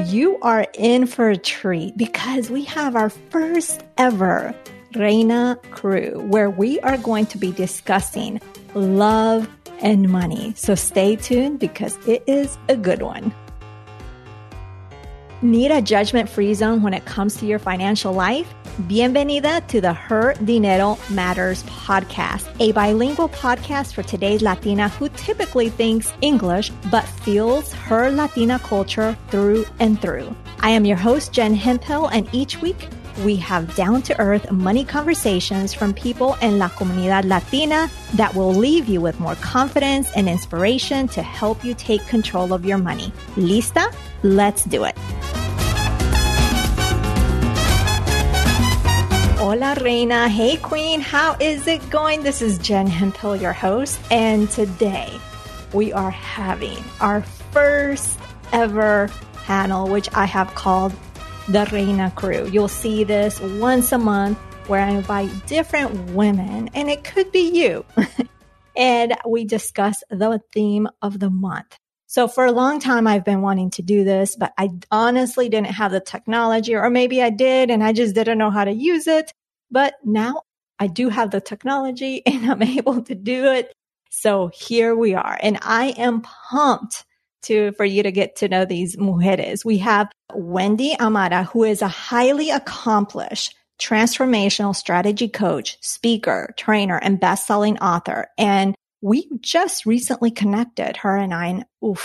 you are in for a treat because we have our first ever Reina Crew, where we are going to be discussing love and money. So stay tuned because it is a good one. Need a judgment-free zone when it comes to your financial life? Bienvenida to the Her Dinero Matters podcast, a bilingual podcast for today's Latina who typically thinks English but feels her Latina culture through and through. I am your host, Jen Hemphill, and each week we have down-to-earth money conversations from people in La Comunidad Latina that will leave you with more confidence and inspiration to help you take control of your money. Lista? Let's do it. Hola, Reina. Hey, Queen. How is it going? This is Jen Hemphill, your host, and today we are having our first ever panel, which I have called the Reina Crew. You'll see this once a month where I invite different women, and it could be you, and we discuss the theme of the month. So for a long time, I've been wanting to do this, but I honestly didn't have the technology, or maybe I did, and I just didn't know how to use it. But now I do have the technology and I'm able to do it. So here we are. And I am pumped for you to get to know these mujeres. We have Wendy Amara, who is a highly accomplished transformational strategy coach, speaker, trainer, and best-selling author. And we just recently connected, her and I, and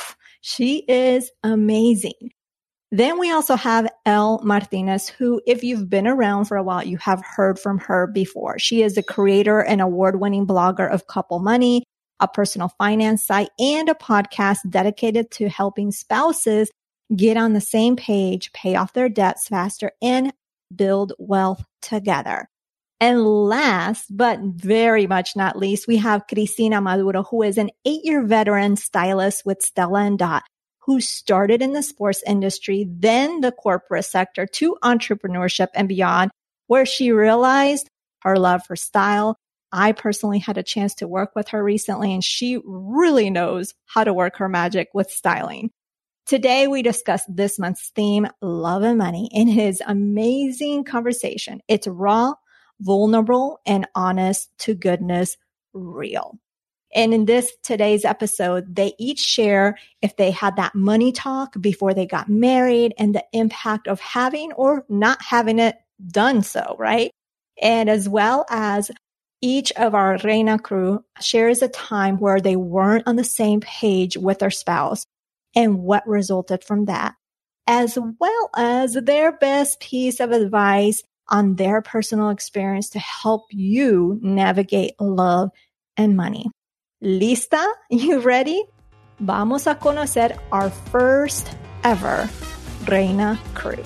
she is amazing. Then we also have Elle Martinez, who, if you've been around for a while, you have heard from her before. She is the creator and award-winning blogger of Couple Money, a personal finance site, and a podcast dedicated to helping spouses get on the same page, pay off their debts faster, and build wealth together. And last, but very much not least, we have Cristina Maduro, who is an 8-year veteran stylist with Stella & Dot, who started in the sports industry, then the corporate sector, to entrepreneurship and beyond, where she realized her love for style. I personally had a chance to work with her recently, and she really knows how to work her magic with styling. Today, we discuss this month's theme, love and money, in his amazing conversation. It's raw, vulnerable, and honest to goodness real. And in today's episode, they each share if they had that money talk before they got married and the impact of having or not having it done so, right? And as well as each of our Reina Crew shares a time where they weren't on the same page with their spouse and what resulted from that, as well as their best piece of advice on their personal experience to help you navigate love and money. ¿Lista? You ready? Vamos a conocer our first ever Reina Crew.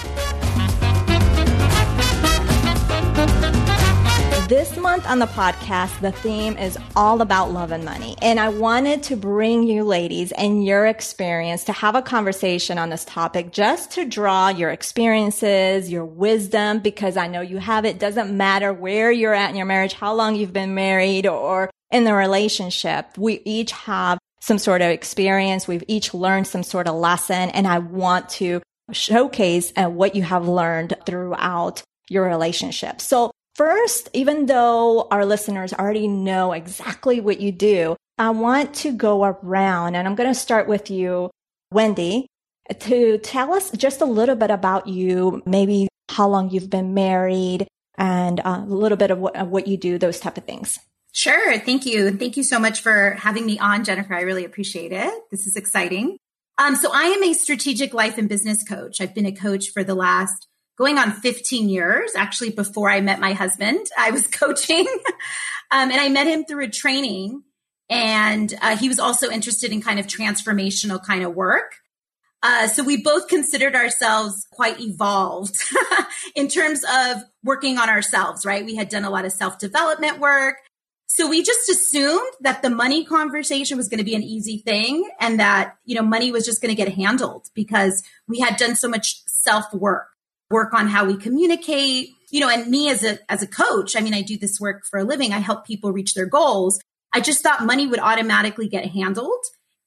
This month on the podcast, the theme is all about love and money. And I wanted to bring you ladies and your experience to have a conversation on this topic, just to draw your experiences, your wisdom, because I know you have it. Doesn't matter where you're at in your marriage, how long you've been married or in the relationship. We each have some sort of experience. We've each learned some sort of lesson. And I want to showcase what you have learned throughout your relationship. So first, even though our listeners already know exactly what you do, I want to go around, and I'm going to start with you, Wendy, to tell us just a little bit about you, maybe how long you've been married, and a little bit of what you do, those type of things. Sure. Thank you. And thank you so much for having me on, Jennifer. I really appreciate it. This is exciting. So I am a strategic life and business coach. I've been a coach for the last going on 15 years. Actually, before I met my husband, I was coaching and I met him through a training, and he was also interested in kind of transformational kind of work. So we both considered ourselves quite evolved in terms of working on ourselves, right? We had done a lot of self-development work. So we just assumed that the money conversation was going to be an easy thing, and that, money was just going to get handled because we had done so much self-work on how we communicate, and me as a coach, I do this work for a living. I help people reach their goals. I just thought money would automatically get handled.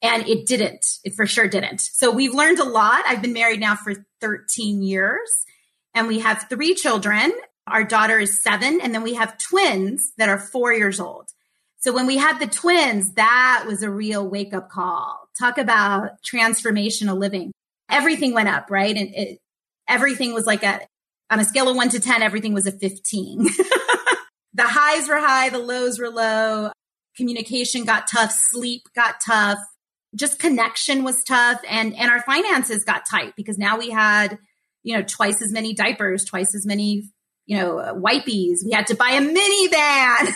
And it didn't. It for sure didn't. So we've learned a lot. I've been married now for 13 years and we have 3 children. Our daughter is 7. And then we have twins that are 4 years old. So when we had the twins, that was a real wake up call. Talk about transformational living. Everything went up, right? And everything was like on a scale of 1 to 10, everything was a 15. The highs were high, the lows were low. Communication got tough. Sleep got tough. Just connection was tough. And our finances got tight because now we had, twice as many diapers, twice as many, wipies. We had to buy a minivan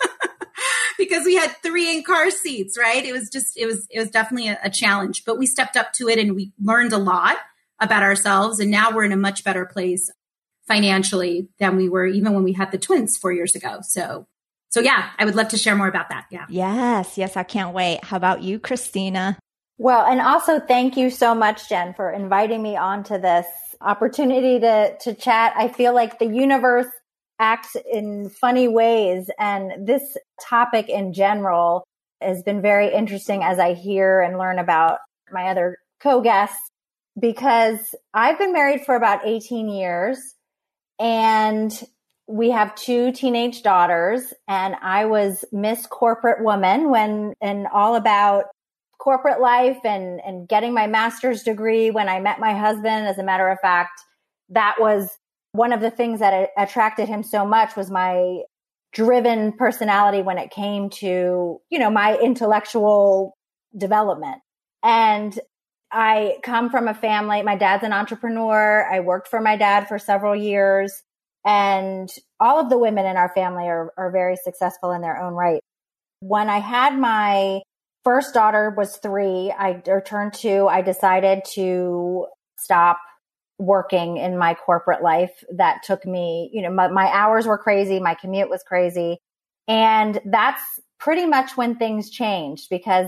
because we had 3 in car seats, right? It was definitely a challenge, but we stepped up to it and we learned a lot about ourselves. And now we're in a much better place financially than we were even when we had the twins 4 years ago. So yeah, I would love to share more about that. Yeah. Yes, I can't wait. How about you, Christina? Well, and also thank you so much, Jen, for inviting me onto this opportunity to chat. I feel like the universe acts in funny ways, and this topic in general has been very interesting as I hear and learn about my other co-guests, because I've been married for about 18 years and we have 2 teenage daughters, and I was Miss Corporate Woman and all about corporate life and getting my master's degree when I met my husband. As a matter of fact, that was one of the things that attracted him so much, was my driven personality when it came to, my intellectual development. And I come from a family, my dad's an entrepreneur. I worked for my dad for several years. And all of the women in our family are very successful in their own right. When I had my first daughter was 3, turned 2, I decided to stop working in my corporate life. That took me, my hours were crazy. My commute was crazy. And that's pretty much when things changed, because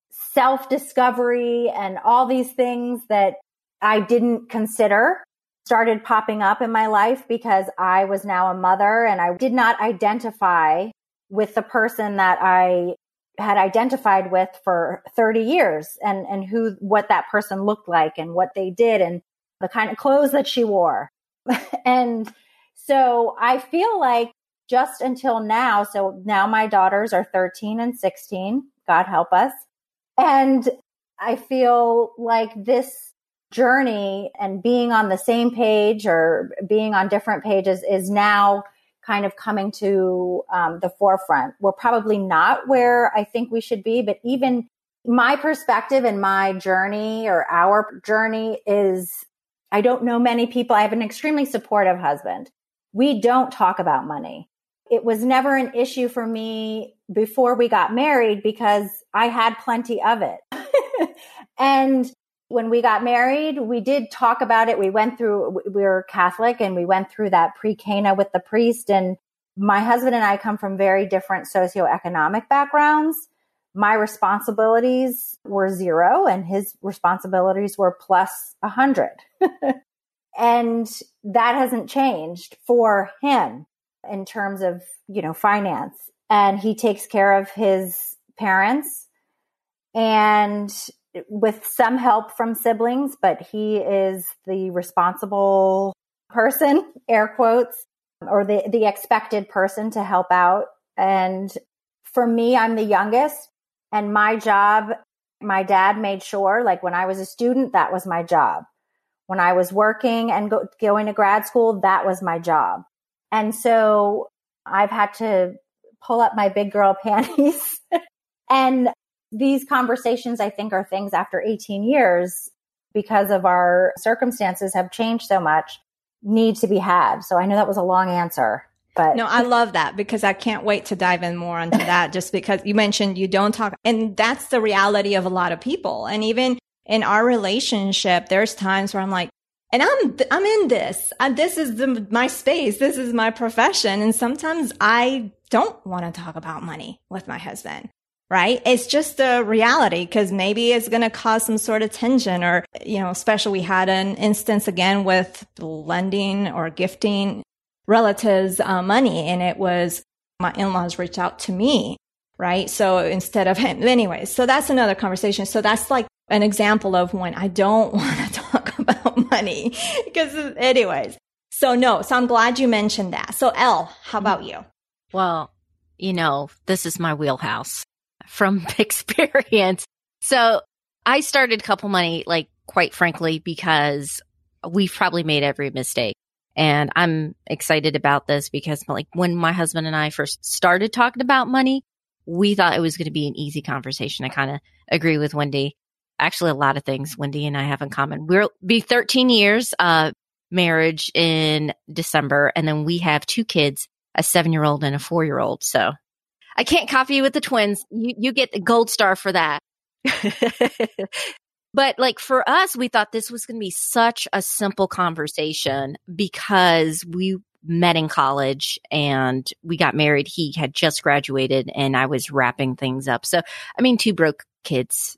self-discovery and all these things that I didn't consider started popping up in my life, because I was now a mother and I did not identify with the person that I had identified with for 30 years and what that person looked like and what they did and the kind of clothes that she wore. And so I feel like just until now, so now my daughters are 13 and 16, God help us. And I feel like this journey and being on the same page or being on different pages is now kind of coming to the forefront. We're probably not where I think we should be, but even my perspective and my journey or our journey is, I don't know many people. I have an extremely supportive husband. We don't talk about money. It was never an issue for me before we got married because I had plenty of it. And when we got married, we did talk about it. We were Catholic and we went through that pre-Cana with the priest. And my husband and I come from very different socioeconomic backgrounds. My responsibilities were 0 and his responsibilities were plus 100. And that hasn't changed for him in terms of, finance. And he takes care of his parents and with some help from siblings, but he is the responsible person, air quotes, or the expected person to help out. And for me, I'm the youngest, and my job, my dad made sure, like when I was a student, that was my job. When I was working and going to grad school, that was my job. And so I've had to pull up my big girl panties. And these conversations, I think, are things after 18 years, because of our circumstances have changed so much, need to be had. So I know that was a long answer, but no, I love that, because I can't wait to dive in more onto that, just because you mentioned you don't talk. And that's the reality of a lot of people. And even in our relationship, there's times where I'm like, and I'm in this. This is my space. This is my profession. And sometimes I don't want to talk about money with my husband. Right? It's just a reality, because maybe it's going to cause some sort of tension, or, especially we had an instance again with lending or gifting relatives money. And it was my in-laws reached out to me, right? So instead of him, anyways, so that's another conversation. So that's like an example of when I don't want to talk about money because anyways. So no, so I'm glad you mentioned that. So Elle, how about you? Well, this is my wheelhouse from experience. So I started Couple Money, like, quite frankly, because we've probably made every mistake. And I'm excited about this because, like, when my husband and I first started talking about money, we thought it was going to be an easy conversation. I kind of agree with Wendy. Actually, a lot of things Wendy and I have in common. We'll be 13 years marriage in December, and then we have 2 kids, a 7-year-old and a 4-year-old. So I can't copy you with the twins. You get the gold star for that. But like for us, we thought this was going to be such a simple conversation because we met in college and we got married. He had just graduated and I was wrapping things up. So, I mean, 2 broke kids,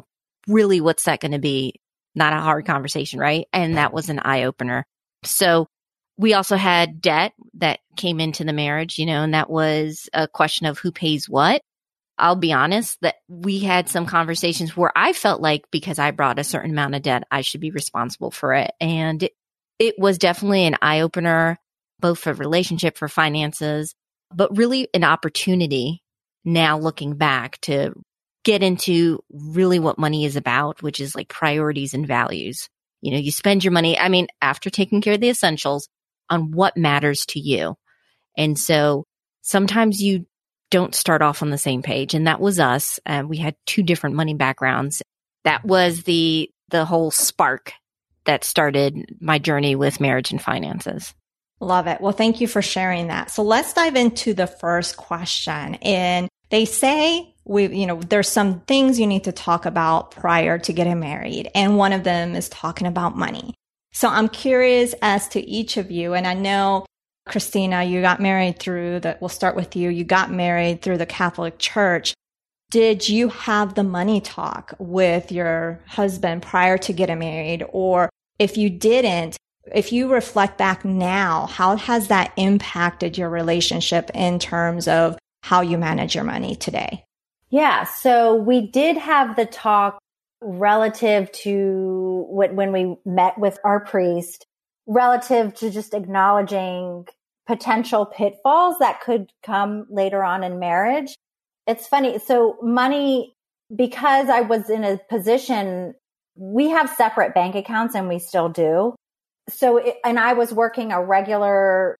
really what's that going to be? Not a hard conversation, right? And that was an eye opener. So we also had debt that came into the marriage, and that was a question of who pays what. I'll be honest that we had some conversations where I felt like because I brought a certain amount of debt, I should be responsible for it. And it was definitely an eye opener, both for relationship, for finances, but really an opportunity now looking back to get into really what money is about, which is like priorities and values. You spend your money, after taking care of the essentials, on what matters to you. And so sometimes you don't start off on the same page. And that was us. We had 2 different money backgrounds. That was the whole spark that started my journey with marriage and finances. Love it. Well, thank you for sharing that. So let's dive into the first question. And they say there's some things you need to talk about prior to getting married. And one of them is talking about money. So I'm curious as to each of you. And I know, Christina, you got married we'll start with you. You got married through the Catholic Church. Did you have the money talk with your husband prior to getting married? Or if you didn't, if you reflect back now, how has that impacted your relationship in terms of how you manage your money today? Yeah. So we did have the talk relative to when we met with our priest, relative to just acknowledging potential pitfalls that could come later on in marriage. It's funny. So money, because I was in a position, we have separate bank accounts and we still do. So, and I was working a regular,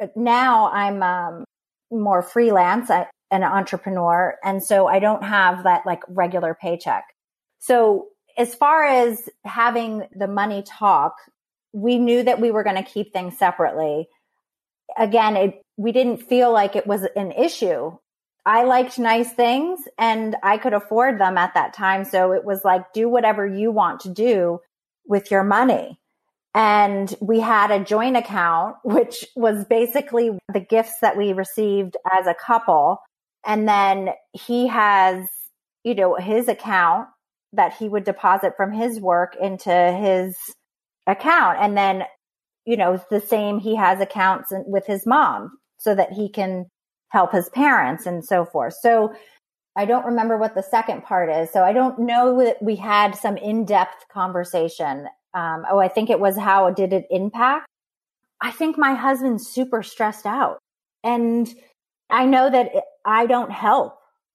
now I'm more freelance, an entrepreneur. And so I don't have that like regular paycheck. So as far as having the money talk, we knew that we were going to keep things separately. Again, we didn't feel like it was an issue. I liked nice things and I could afford them at that time. So it was like, do whatever you want to do with your money. And we had a joint account, which was basically the gifts that we received as a couple. And then he has, his account that he would deposit from his work into his account. And then, the same, he has accounts with his mom so that he can help his parents and so forth. So I don't remember what the second part is. So I don't know that we had some in-depth conversation. I think it was how did it impact? I think my husband's super stressed out. And I know that I don't help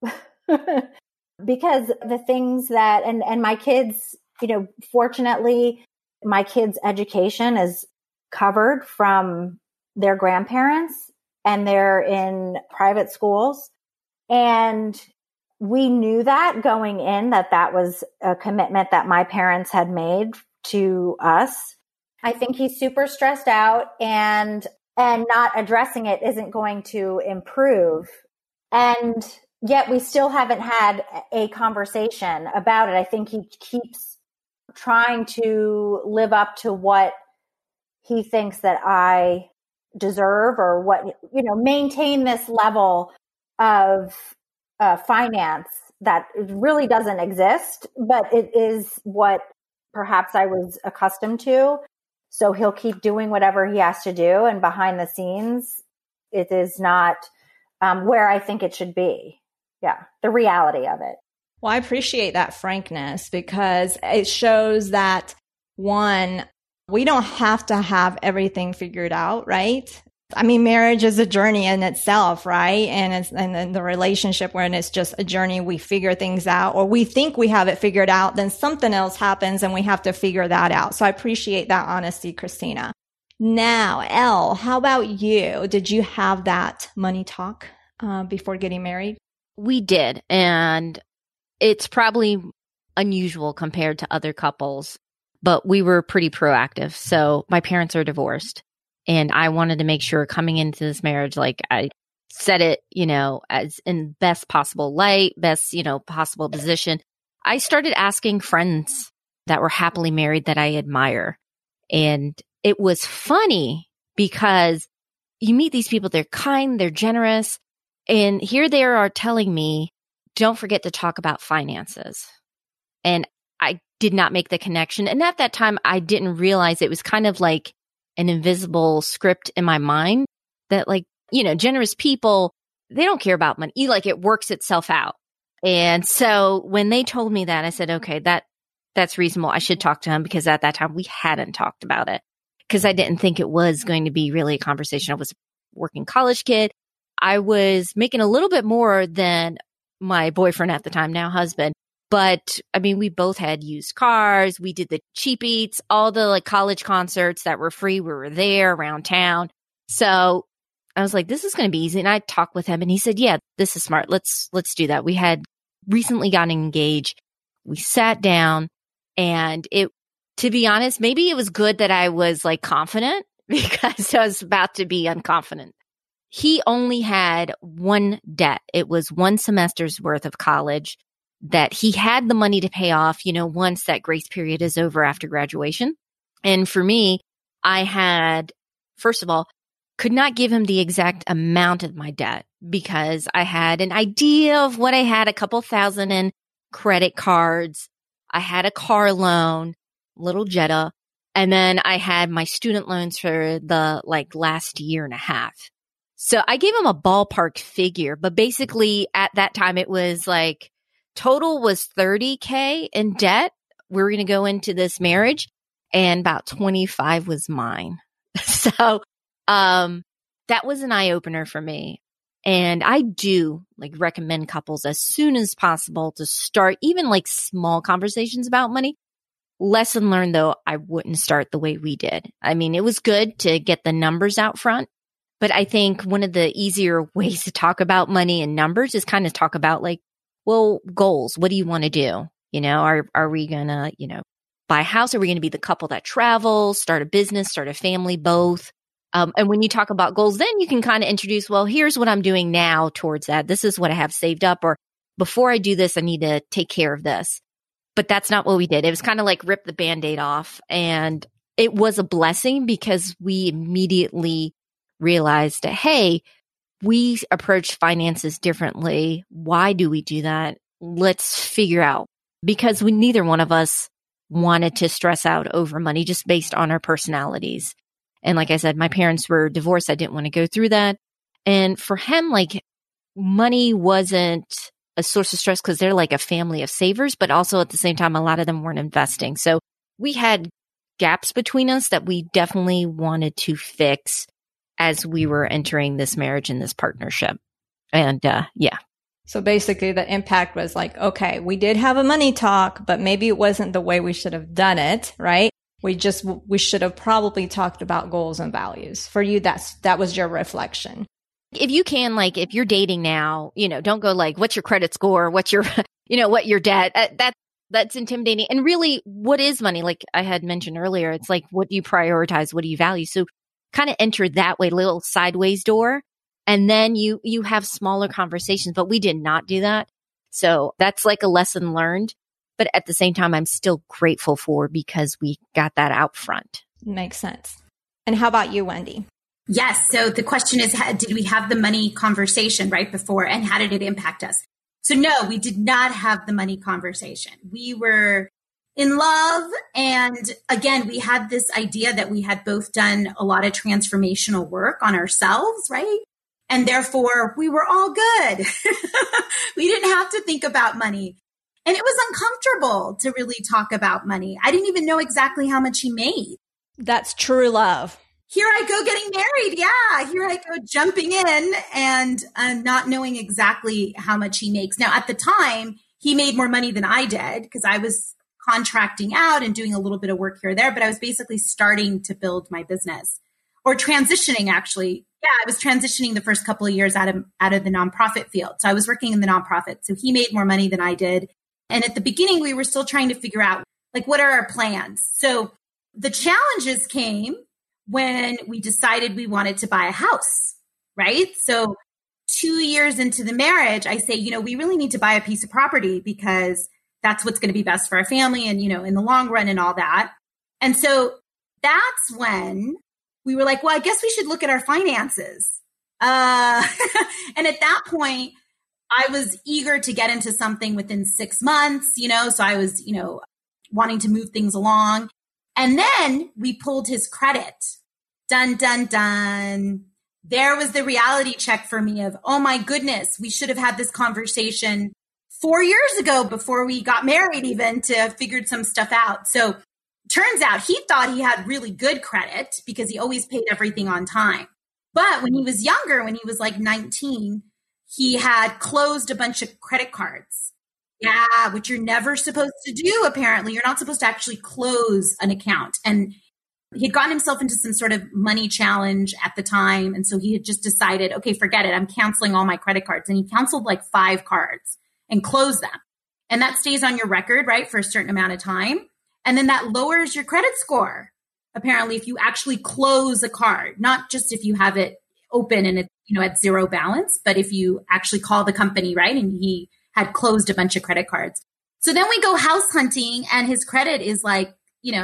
because the things that, and my kids, fortunately, my kids' education is covered from their grandparents and they're in private schools. And we knew that going in, that was a commitment that my parents had made to us. I think he's super stressed out and not addressing it isn't going to improve. And yet we still haven't had a conversation about it. I think he keeps trying to live up to what he thinks that I deserve or what, maintain this level of finance that really doesn't exist, but it is what perhaps I was accustomed to. So he'll keep doing whatever he has to do. And behind the scenes, it is not where I think it should be. the reality of it. Well, I appreciate that frankness because it shows that, one, we don't have to have everything figured out, right? I mean, marriage is a journey in itself, right? And then the relationship when it's just a journey, we figure things out, or we think we have it figured out, then something else happens and we have to figure that out. So I appreciate that honesty, Christina. Now, Elle, how about you? Did you have that money talk before getting married? We did. And it's probably unusual compared to other couples, but we were pretty proactive. So my parents are divorced, and I wanted to make sure coming into this marriage, like I said it, as in best possible light, best, possible position. I started asking friends that were happily married that I admire. And it was funny because you meet these people, they're kind, they're generous. And here they are telling me, don't forget to talk about finances. And I did not make the connection. And at that time, I didn't realize it was kind of like an invisible script in my mind that generous people, they don't care about money. It works itself out. And so when they told me that, I said, okay, that's reasonable. I should talk to him because at that time we hadn't talked about it because I didn't think it was going to be really a conversation. I was a working college kid. I was making a little bit more than my boyfriend at the time, now husband. But I mean, we both had used cars. We did the cheap eats, all the college concerts that were free. We were there around town. So I was like, this is going to be easy. And I talked with him and he said, yeah, this is smart. Let's do that. We had recently gotten engaged. We sat down and to be honest, maybe it was good that I was confident because I was about to be unconfident. He only had one debt. It was one semester's worth of college that he had the money to pay off, once that grace period is over after graduation. And for me, I had, first of all, could not give him the exact amount of my debt because I had an idea of what I had, a couple thousand in credit cards. I had a car loan, little Jetta. And then I had my student loans for the last year and a half. So I gave him a ballpark figure, but basically at that time it was total was $30K in debt. We were going to go into this marriage and about 25 was mine. So, that was an eye opener for me. And I do recommend couples as soon as possible to start even small conversations about money. Lesson learned though, I wouldn't start the way we did. I mean, it was good to get the numbers out front. But I think one of the easier ways to talk about money and numbers is kind of talk about goals. What do you want to do? Are we going to, buy a house? Are we going to be the couple that travels, start a business, start a family, both? And when you talk about goals, then you can kind of introduce, well, here's what I'm doing now towards that. This is what I have saved up. Or before I do this, I need to take care of this. But that's not what we did. It was kind of rip the Band-Aid off. And it was a blessing because we immediately realized that, hey, we approach finances differently. Why do we do that? Let's figure out, because neither one of us wanted to stress out over money just based on our personalities. And like I said, my parents were divorced. I didn't want to go through that. And for him, money wasn't a source of stress because they're a family of savers, but also at the same time, a lot of them weren't investing. So we had gaps between us that we definitely wanted to fix as we were entering this marriage and this partnership. And yeah. So basically the impact was okay, we did have a money talk, but maybe it wasn't the way we should have done it, right? We should have probably talked about goals and values. For you, that was your reflection. If you can, if you're dating now, don't go what's your credit score? What's your, what your debt? That's intimidating. And really, what is money? Like I had mentioned earlier, it's what do you prioritize? What do you value? So kind of enter that way, little sideways door. And then you have smaller conversations, but we did not do that. So that's a lesson learned. But at the same time, I'm still grateful for because we got that out front. Makes sense. And how about you, Wendy? Yes. So the question is, did we have the money conversation right before and how did it impact us? So no, we did not have the money conversation. We were in love. And again, we had this idea that we had both done a lot of transformational work on ourselves, right? And therefore, we were all good. We didn't have to think about money. And it was uncomfortable to really talk about money. I didn't even know exactly how much he made. That's true love. Here I go getting married. Yeah. Here I go jumping in and not knowing exactly how much he makes. Now, at the time, he made more money than I did because I was contracting out and doing a little bit of work here or there, but I was basically starting to build my business or transitioning actually. Yeah, I was transitioning the first couple of years out of the nonprofit field. So I was working in the nonprofit. So he made more money than I did. And at the beginning, we were still trying to figure out, like, what are our plans? So the challenges came when we decided we wanted to buy a house, right? So 2 years into the marriage, I say, we really need to buy a piece of property because that's what's going to be best for our family and, in the long run and all that. And so that's when we were like, well, I guess we should look at our finances. And at that point, I was eager to get into something within 6 months, so I was, wanting to move things along. And then we pulled his credit. Dun, dun, dun. There was the reality check for me of, oh my goodness, we should have had this conversation 4 years ago before we got married even to have figured some stuff out. So turns out he thought he had really good credit because he always paid everything on time. But when he was younger, when he was like 19, he had closed a bunch of credit cards. Yeah, which you're never supposed to do, apparently. You're not supposed to actually close an account. And he'd gotten himself into some sort of money challenge at the time. And so he had just decided, okay, forget it. I'm canceling all my credit cards. And he canceled like 5 cards and closed them. And that stays on your record, right, for a certain amount of time. And then that lowers your credit score, apparently, if you actually close a card, not just if you have it open and it's, at zero balance, but if you actually call the company, right? And he had closed a bunch of credit cards. So then we go house hunting and his credit is like,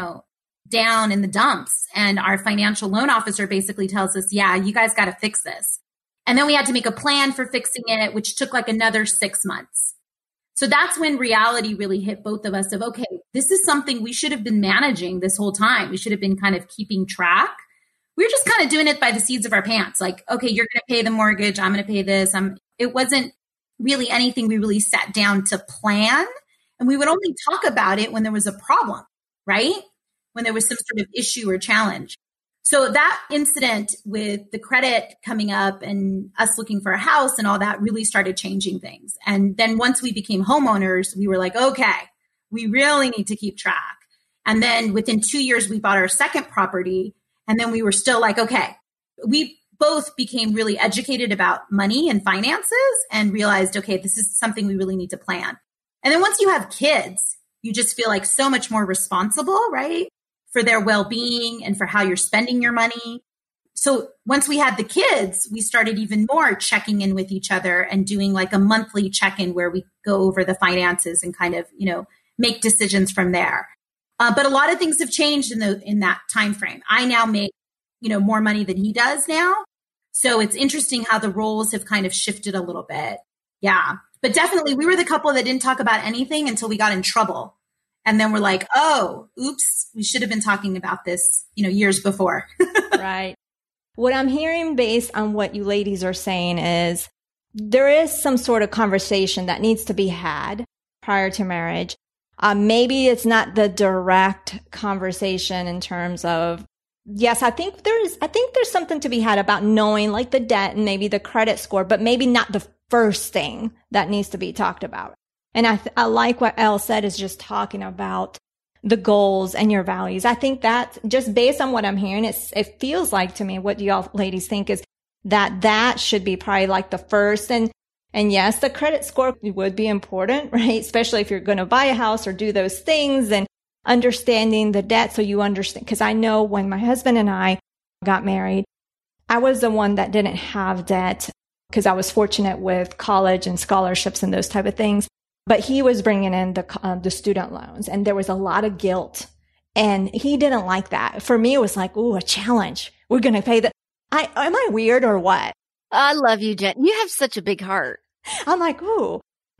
down in the dumps. And our financial loan officer basically tells us, yeah, you guys got to fix this. And then we had to make a plan for fixing it, which took like another 6 months. So that's when reality really hit both of us of, okay, this is something we should have been managing this whole time. We should have been kind of keeping track. We were just kind of doing it by the seats of our pants. Like, okay, you're going to pay the mortgage. I'm going to pay this. It wasn't really anything we really sat down to plan. And we would only talk about it when there was a problem, right? When there was some sort of issue or challenge. So that incident with the credit coming up and us looking for a house and all that really started changing things. And then once we became homeowners, we were like, okay, we really need to keep track. And then within 2 years, we bought our second property. And then we were still like, okay, we both became really educated about money and finances and realized, okay, this is something we really need to plan. And then once you have kids, you just feel like so much more responsible, right? For their well-being and for how you're spending your money. So once we had the kids, we started even more checking in with each other and doing like a monthly check-in where we go over the finances and kind of, make decisions from there. But a lot of things have changed in that time frame. I now make, more money than he does now. So it's interesting how the roles have kind of shifted a little bit. Yeah. But definitely we were the couple that didn't talk about anything until we got in trouble. And then we're like, oh, oops, we should have been talking about this, years before. Right. What I'm hearing based on what you ladies are saying is there is some sort of conversation that needs to be had prior to marriage. Maybe it's not the direct conversation in terms of, yes, I think there's something to be had about knowing like the debt and maybe the credit score, but maybe not the first thing that needs to be talked about. And I like what Elle said is just talking about the goals and your values. I think that just based on what I'm hearing, it feels like to me, what do y'all ladies think is that should be probably like the first. And yes, the credit score would be important, right? Especially if you're going to buy a house or do those things and understanding the debt. So you understand, because I know when my husband and I got married, I was the one that didn't have debt because I was fortunate with college and scholarships and those type of things. But he was bringing in the student loans and there was a lot of guilt and he didn't like that. For me, it was like, ooh, a challenge. We're going to pay am I weird or what? I love you, Jen. You have such a big heart. I'm like, ooh,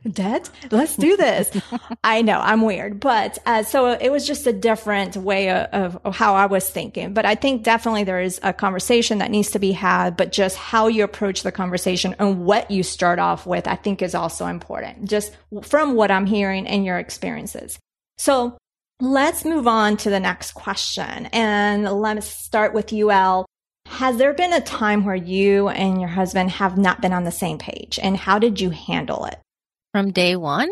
Debt? Let's do this. I know I'm weird, but so it was just a different way of how I was thinking. But I think definitely there is a conversation that needs to be had, but just how you approach the conversation and what you start off with, I think is also important, just from what I'm hearing and your experiences. So let's move on to the next question. And let's start with you, Elle. Has there been a time where you and your husband have not been on the same page? And how did you handle it? From day one?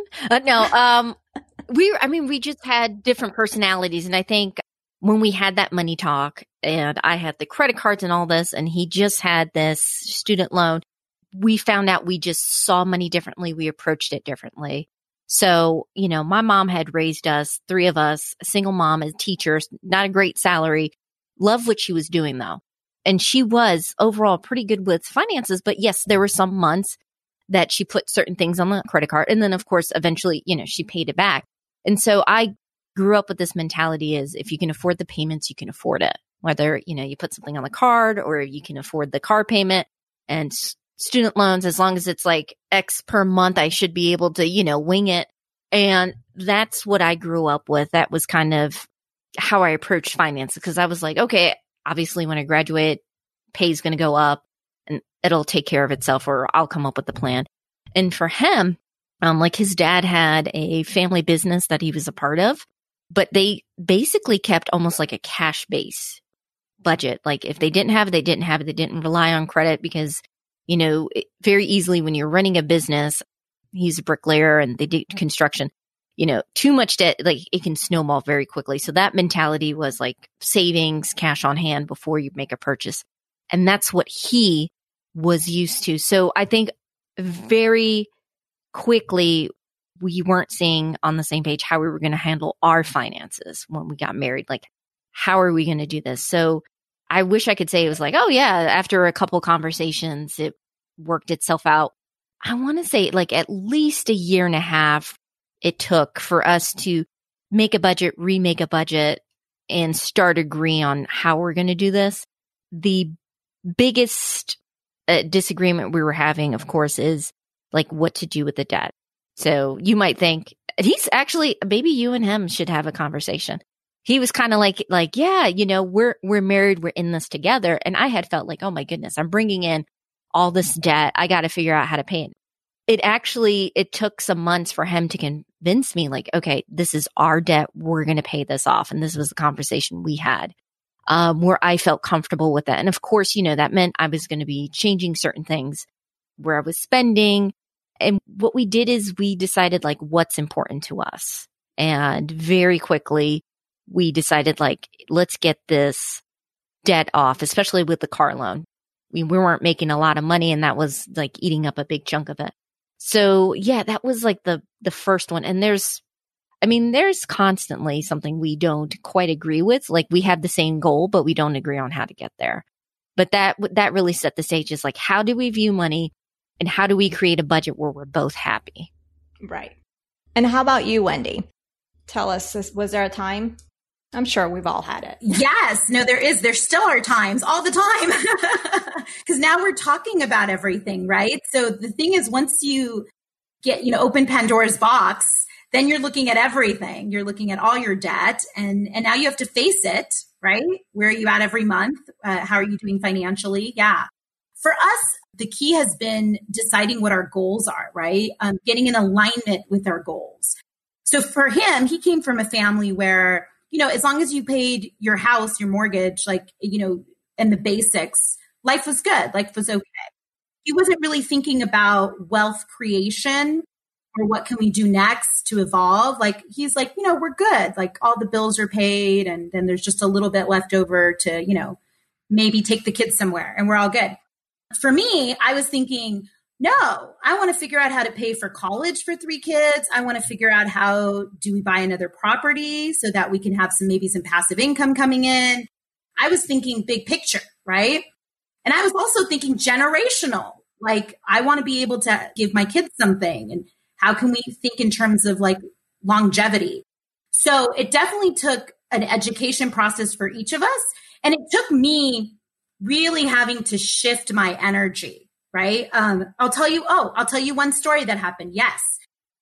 We just had different personalities. And I think when we had that money talk and I had the credit cards and all this, and he just had this student loan, we found out we just saw money differently. We approached it differently. So, my mom had raised us, 3 of us, a single mom as teachers, not a great salary, loved what she was doing though. And she was overall pretty good with finances. But yes, there were some months that she put certain things on the credit card. And then of course, eventually, she paid it back. And so I grew up with this mentality is if you can afford the payments, you can afford it. Whether, you put something on the card or you can afford the car payment and student loans, as long as it's like X per month, I should be able to, wing it. And that's what I grew up with. That was kind of how I approached finance because I was like, okay, obviously when I graduate, pay is going to go up. And it'll take care of itself or I'll come up with a plan. And for him, like his dad had a family business that he was a part of, but they basically kept almost like a cash base budget. Like if they didn't have it, they didn't have it. They didn't rely on credit because, very easily when you're running a business, he's a bricklayer and they did construction, too much debt, like it can snowball very quickly. So that mentality was like savings, cash on hand before you make a purchase. And that's what he was used to. So I think very quickly, we weren't seeing on the same page how we were going to handle our finances when we got married. Like, how are we going to do this? So I wish I could say it was like, oh yeah, after a couple conversations, it worked itself out. I want to say like at least a year and a half it took for us to make a budget, remake a budget, and start agree on how we're going to do this. The biggest disagreement we were having, of course, is like what to do with the debt. So you might think he's actually, maybe you and him should have a conversation. He was kind of like, yeah, we're married, we're in this together. And I had felt like, oh my goodness, I'm bringing in all this debt. I got to figure out how to pay it. It took some months for him to convince me like, okay, this is our debt. We're going to pay this off. And this was the conversation we had. Where I felt comfortable with that. And of course, that meant I was going to be changing certain things where I was spending. And what we did is we decided like what's important to us. And very quickly we decided like, let's get this debt off, especially with the car loan. We weren't making a lot of money and that was like eating up a big chunk of it. So yeah, that was like the first one. And there's constantly something we don't quite agree with. Like we have the same goal, but we don't agree on how to get there. But that really set the stage is like, how do we view money and how do we create a budget where we're both happy? Right. And how about you, Wendy? Tell us, was there a time? I'm sure we've all had it. Yes. No, there is. There still are times all the time because now we're talking about everything, right? So the thing is, once you get, open Pandora's box, then you're looking at everything. You're looking at all your debt and now you have to face it, right? Where are you at every month? How are you doing financially? Yeah. For us, the key has been deciding what our goals are, right? Getting in alignment with our goals. So for him, he came from a family where, as long as you paid your house, your mortgage, and the basics, life was good. Life was okay. He wasn't really thinking about wealth creation or what can we do next to evolve. Like, he's like, we're good. Like all the bills are paid and then there's just a little bit left over to, maybe take the kids somewhere and we're all good. For me, I was thinking, no, I want to figure out how to pay for college for 3 kids. I want to figure out how do we buy another property so that we can have maybe some passive income coming in. I was thinking big picture, right? And I was also thinking generational. Like, I want to be able to give my kids something. And how can we think in terms of like longevity? So it definitely took an education process for each of us. And it took me really having to shift my energy. Right. I'll tell you one story that happened. Yes.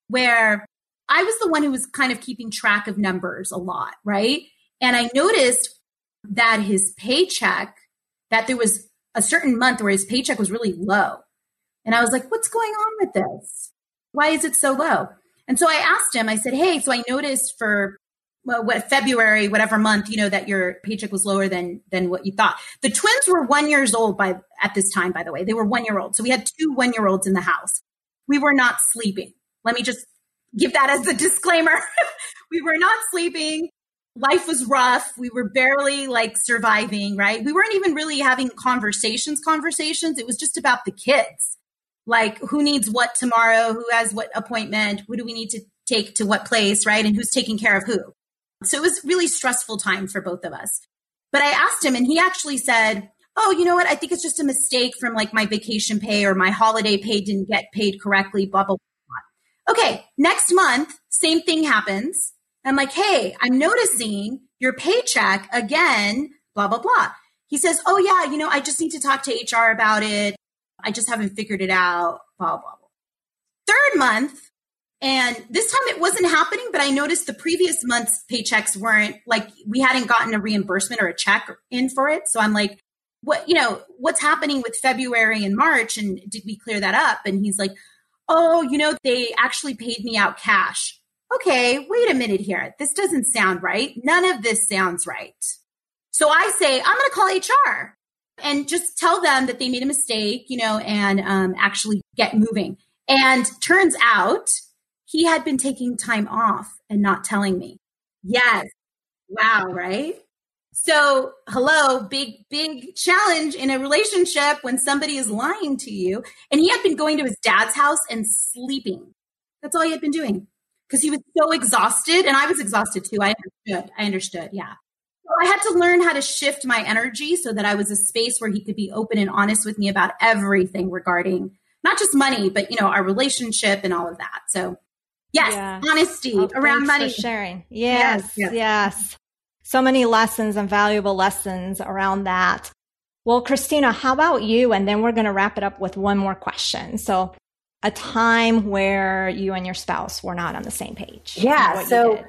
where I was the one who was kind of keeping track of numbers a lot, right? And I noticed that his paycheck, that there was a certain month where his paycheck was really low. And I was like, what's going on with this? Why is it so low? And so I asked him, I said, hey, so I noticed for February, whatever month, that your paycheck was lower than what you thought. The twins were 1 year old at this time, by the way. They were 1 year old. So we had 2 1-year-olds in the house. We were not sleeping. Let me just give that as a disclaimer. We were not sleeping. Life was rough. We were barely surviving, right? We weren't even really having conversations. It was just about the kids. Like, who needs what tomorrow? Who has what appointment? Who do we need to take to what place, right? And who's taking care of who? So it was really stressful time for both of us. But I asked him, and he actually said, oh, you know what? I think it's just a mistake from my vacation pay, or my holiday pay didn't get paid correctly, blah, blah, blah. Okay, next month, same thing happens. I'm like, hey, I'm noticing your paycheck again, blah, blah, blah. He says, oh yeah, I just need to talk to HR about it. I just haven't figured it out, blah, blah, blah. Third month, and this time it wasn't happening, but I noticed the previous month's paychecks weren't we hadn't gotten a reimbursement or a check in for it. So I'm like, what's happening with February and March? And did we clear that up? And he's like, oh, they actually paid me out cash. Okay, wait a minute here. This doesn't sound right. None of this sounds right. So I say, I'm going to call HR and just tell them that they made a mistake, and actually get moving. And turns out he had been taking time off and not telling me. Yes. Wow. Right. So hello, big challenge in a relationship when somebody is lying to you. And he had been going to his dad's house and sleeping. That's all he had been doing because he was so exhausted. And I was exhausted too. I understood. Yeah. So I had to learn how to shift my energy so that I was a space where he could be open and honest with me about everything regarding not just money, but, our relationship and all of that. So yes, honesty around money. For sharing. Yes. So many lessons and valuable lessons around that. Well, Christina, how about you? And then we're going to wrap it up with one more question. So a time where you and your spouse were not on the same page. Yeah.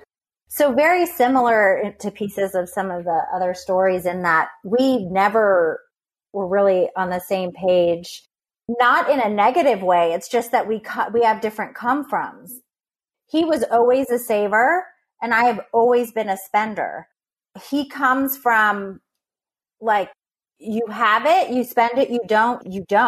So very similar to pieces of some of the other stories in that we never were really on the same page, not in a negative way. It's just that we have different come-froms. He was always a saver and I have always been a spender. He comes from you have it, you spend it, you don't.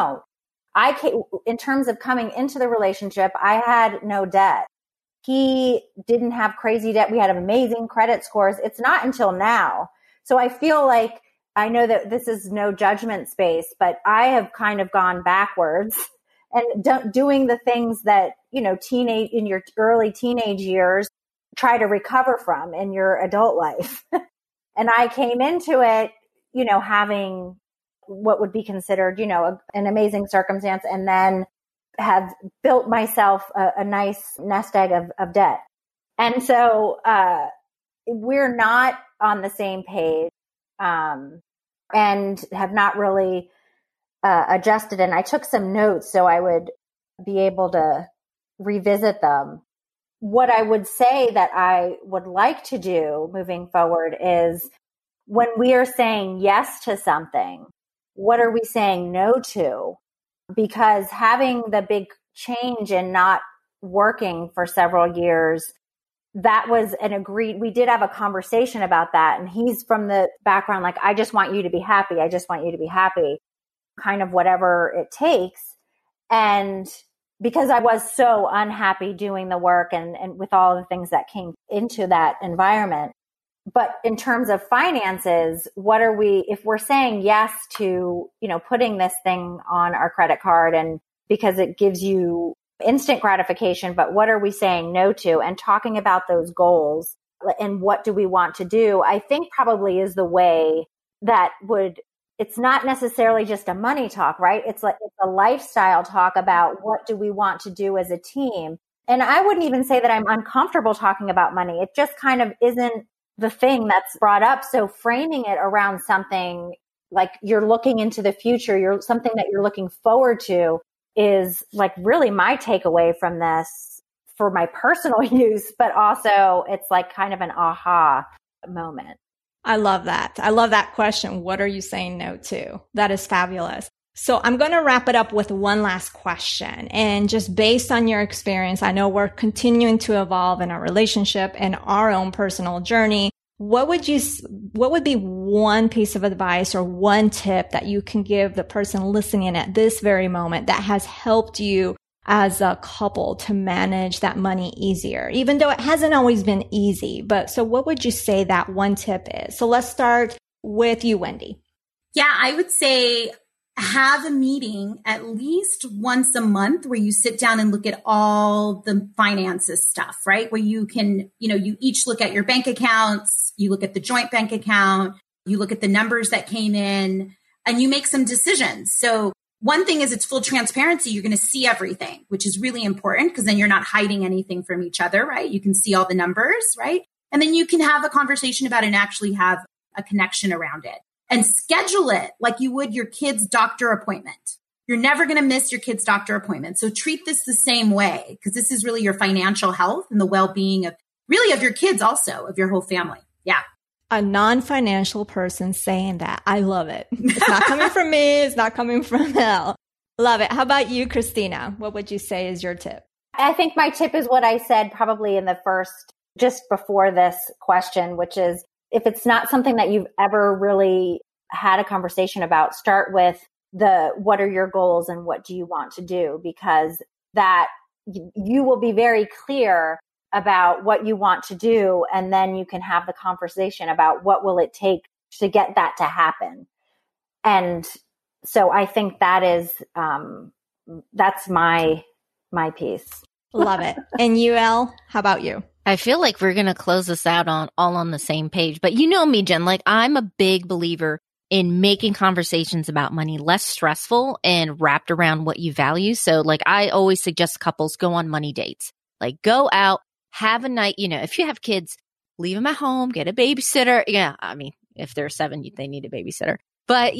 In terms of coming into the relationship, I had no debt. He didn't have crazy debt. We had amazing credit scores. It's not until now. So I feel like I know that this is no judgment space, but I have kind of gone backwards and doing the things that, in your early teenage years, try to recover from in your adult life. And I came into it, having what would be considered, an amazing circumstance, and then have built myself a nice nest egg of debt. And so we're not on the same page and have not really adjusted. And I took some notes so I would be able to revisit them. What I would say that I would like to do moving forward is when we are saying yes to something, what are we saying no to? Because having the big change and not working for several years, that was we did have a conversation about that. And he's from the background, I just want you to be happy. I just want you to be happy, kind of whatever it takes. And because I was so unhappy doing the work and with all the things that came into that environment. But in terms of finances, if we're saying yes to, putting this thing on our credit card and because it gives you instant gratification, but what are we saying no to? And talking about those goals and what do we want to do, I think probably is the way that it's not necessarily just a money talk, right? It's a lifestyle talk about what do we want to do as a team. And I wouldn't even say that I'm uncomfortable talking about money. It just kind of isn't the thing that's brought up. So framing it around something like you're looking into the future, something that you're looking forward to is really my takeaway from this for my personal use, but also it's like kind of an aha moment. I love that. I love that question. What are you saying no to? That is fabulous. So I'm going to wrap it up with one last question. And just based on your experience, I know we're continuing to evolve in our relationship and our own personal journey. What would be one piece of advice or one tip that you can give the person listening at this very moment that has helped you as a couple to manage that money easier, even though it hasn't always been easy? But so what would you say that one tip is? So let's start with you, Wendy. Yeah, I would say have a meeting at least once a month where you sit down and look at all the finances stuff, right? Where you can, you each look at your bank accounts, you look at the joint bank account, you look at the numbers that came in, and you make some decisions. So one thing is it's full transparency. You're going to see everything, which is really important because then you're not hiding anything from each other, right? You can see all the numbers, right? And then you can have a conversation about it and actually have a connection around it and schedule it like you would your kid's doctor appointment. You're never going to miss your kid's doctor appointment. So treat this the same way because this is really your financial health and the well-being of your kids also, of your whole family. Yeah. A non-financial person saying that. I love it. It's not coming from me. It's not coming from Mel. Love it. How about you, Christina? What would you say is your tip? I think my tip is what I said probably in the first, just before this question, which is if it's not something that you've ever really had a conversation about, start with what are your goals and what do you want to do? Because that you will be very clear about what you want to do. And then you can have the conversation about what will it take to get that to happen. And so I think that is, that's my piece. Love it. And you, Elle, how about you? I feel like we're going to close this out all on the same page, but you know me, Jen, like I'm a big believer in making conversations about money less stressful and wrapped around what you value. So like I always suggest couples go on money dates, like go out, have a night, if you have kids, leave them at home, get a babysitter. Yeah. I mean, if they're 7, they need a babysitter, but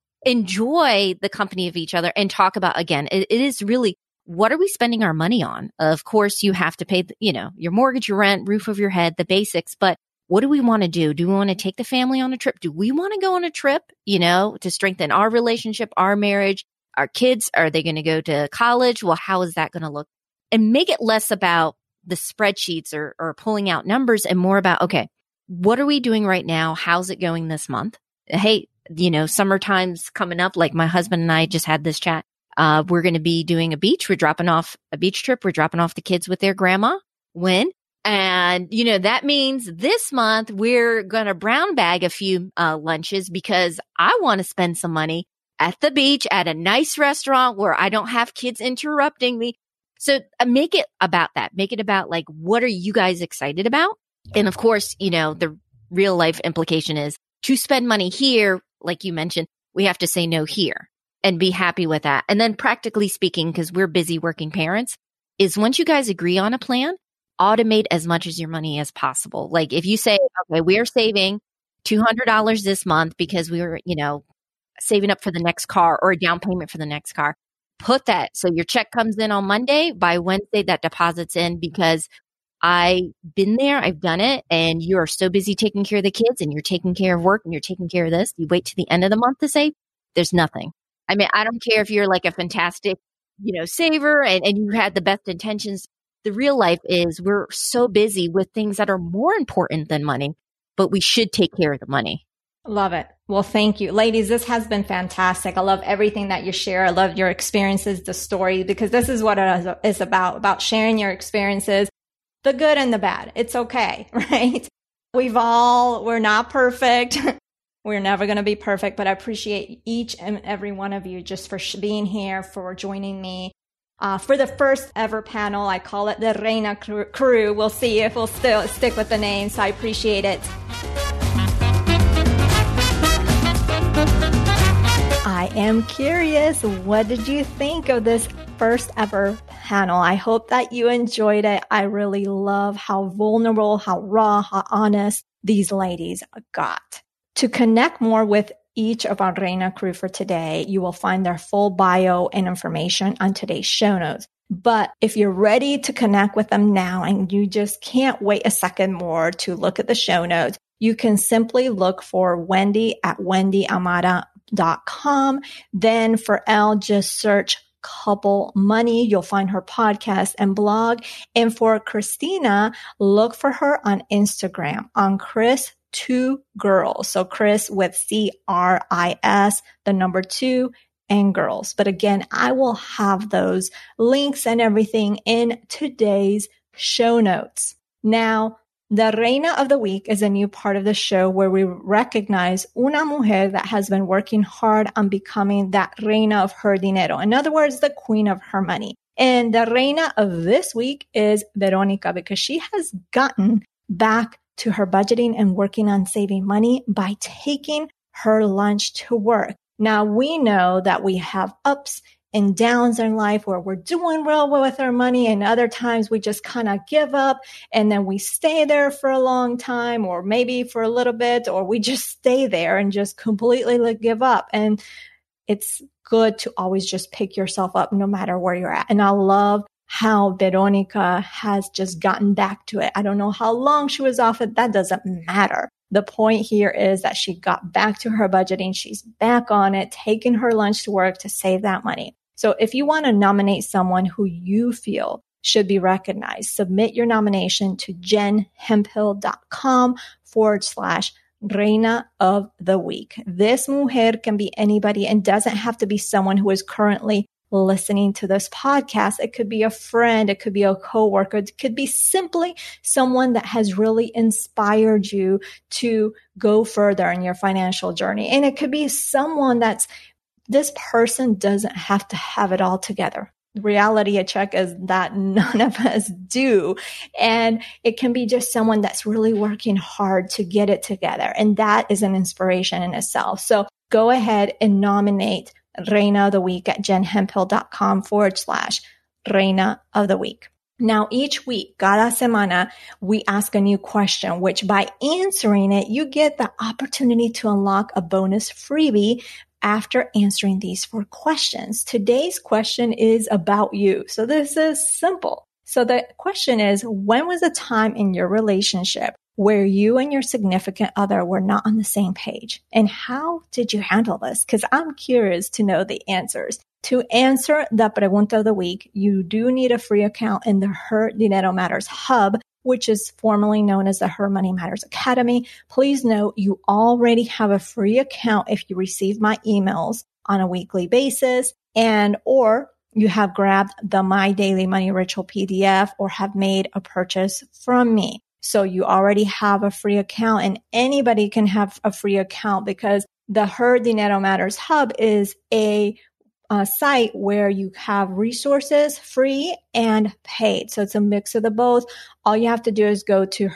enjoy the company of each other and talk about, again, it is really, what are we spending our money on? Of course, you have to pay, your mortgage, your rent, roof over your head, the basics, but what do we want to do? Do we want to take the family on a trip? Do we want to go on a trip, to strengthen our relationship, our marriage, our kids? Are they going to go to college? Well, how is that going to look? And make it less about the spreadsheets or pulling out numbers and more about, okay, what are we doing right now? How's it going this month? Hey, summertime's coming up. Like my husband and I just had this chat. We're going to be doing a beach trip. We're dropping off the kids with their grandma. When? And, that means this month we're going to brown bag a few lunches because I want to spend some money at the beach at a nice restaurant where I don't have kids interrupting me. So make it about that. Make it about like, what are you guys excited about? And of course, the real life implication is to spend money here. Like you mentioned, we have to say no here and be happy with that. And then practically speaking, because we're busy working parents, is once you guys agree on a plan, automate as much as your money as possible. Like if you say, okay, we are saving $200 this month because we were, saving up for the next car or a down payment for the next car. Put that. So your check comes in on Monday. By Wednesday, that deposits in because I've been there. I've done it. And you are so busy taking care of the kids and you're taking care of work and you're taking care of this. You wait to the end of the month to save. There's nothing. I mean, I don't care if you're like a fantastic, saver and you had the best intentions. The real life is we're so busy with things that are more important than money, but we should take care of the money. Love it. Well, thank you. Ladies, this has been fantastic. I love everything that you share. I love your experiences, the story, because this is what it is about sharing your experiences, the good and the bad. It's okay, right? We're not perfect. We're never going to be perfect, but I appreciate each and every one of you just for being here, for joining me. For the first ever panel, I call it the Reina Crew. We'll see if we'll still stick with the name, so I appreciate it. I am curious, what did you think of this first ever panel? I hope that you enjoyed it. I really love how vulnerable, how raw, how honest these ladies got. To connect more with each of our Reina Crew for today, you will find their full bio and information on today's show notes. But if you're ready to connect with them now and you just can't wait a second more to look at the show notes, you can simply look for Wendy at wendyamada.com. Then for Elle, just search Couple Money. You'll find her podcast and blog. And for Christina, look for her on Instagram on Chris2Girls. So Chris with CRIS, the number 2 and girls. But again, I will have those links and everything in today's show notes. Now, the Reina of the Week is a new part of the show where we recognize una mujer that has been working hard on becoming that reina of her dinero. In other words, the queen of her money. And the Reina of this week is Veronica, because she has gotten back to her budgeting and working on saving money by taking her lunch to work. Now, we know that we have ups and downs in life where we're doing well with our money, and other times we just kind of give up and then we stay there for a long time, or maybe for a little bit, or we just stay there and just completely give up. And it's good to always just pick yourself up no matter where you're at. And I love how Veronica has just gotten back to it. I don't know how long she was off it. That doesn't matter. The point here is that she got back to her budgeting. She's back on it, taking her lunch to work to save that money. So if you want to nominate someone who you feel should be recognized, submit your nomination to jenhemphill.com/Reina of the Week. This mujer can be anybody and doesn't have to be someone who is currently listening to this podcast. It could be a friend. It could be a coworker. It could be simply someone that has really inspired you to go further in your financial journey. And it could be someone this person doesn't have to have it all together. The reality check is that none of us do. And it can be just someone that's really working hard to get it together. And that is an inspiration in itself. So go ahead and nominate Reina of the Week at jenhemphill.com/Reina of the Week. Now, each week, cada semana, we ask a new question, which by answering it, you get the opportunity to unlock a bonus freebie after answering these 4 questions. Today's question is about you. So this is simple. So the question is, when was a time in your relationship where you and your significant other were not on the same page? And how did you handle this? Because I'm curious to know the answers. To answer the pregunta of the week, you do need a free account in the Her Dinero Matters Hub, which is formerly known as the Her Money Matters Academy. Please note you already have a free account if you receive my emails on a weekly basis, or you have grabbed the My Daily Money Ritual PDF or have made a purchase from me. So you already have a free account, and anybody can have a free account because the Her Dinero Matters Hub is a site where you have resources free and paid. So it's a mix of the both. All you have to do is go to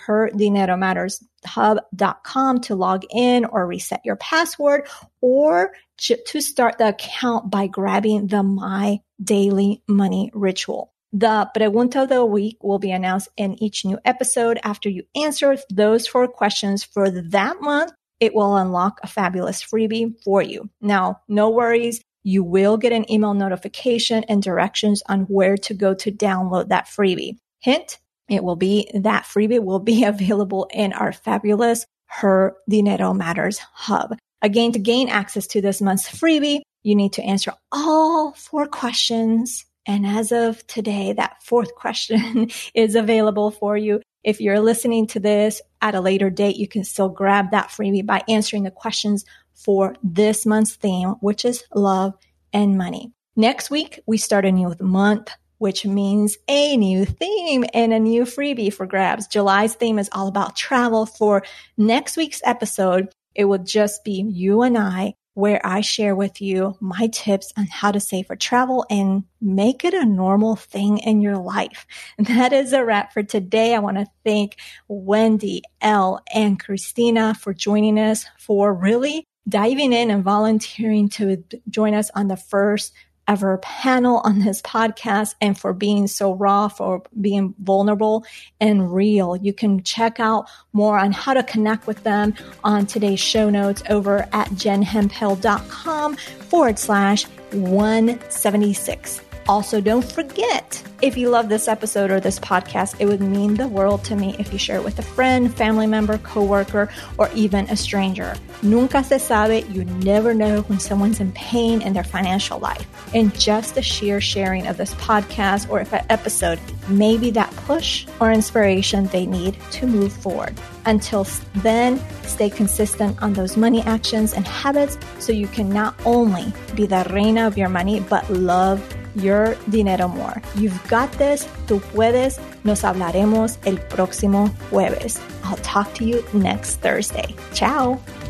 herdineromattershub.com to log in or reset your password, or to start the account by grabbing the My Daily Money Ritual. The pregunta of the week will be announced in each new episode. After you answer those 4 questions for that month, it will unlock a fabulous freebie for you. Now, no worries. You will get an email notification and directions on where to go to download that freebie. Hint, that freebie will be available in our fabulous Her Dinero Matters Hub. Again, to gain access to this month's freebie, you need to answer all 4 questions. And as of today, that 4th question is available for you. If you're listening to this at a later date, you can still grab that freebie by answering the questions for this month's theme, which is love and money. Next week, we start a new month, which means a new theme and a new freebie for grabs. July's theme is all about travel. For next week's episode, it will just be you and I, where I share with you my tips on how to save for travel and make it a normal thing in your life. And that is a wrap for today. I want to thank Wendy, Elle, and Christina for joining us, for really diving in and volunteering to join us on the first ever panel on this podcast, and for being so raw, for being vulnerable and real. You can check out more on how to connect with them on today's show notes over at jenhemphill.com/176. Also, don't forget, if you love this episode or this podcast, it would mean the world to me if you share it with a friend, family member, coworker, or even a stranger. Nunca se sabe, you never know when someone's in pain in their financial life. And just the sheer sharing of this podcast or if an episode may be that push or inspiration they need to move forward. Until then, stay consistent on those money actions and habits so you can not only be the reina of your money, but love your dinero more. You've got this. Tú puedes. Nos hablaremos el próximo jueves. I'll talk to you next Thursday. Ciao.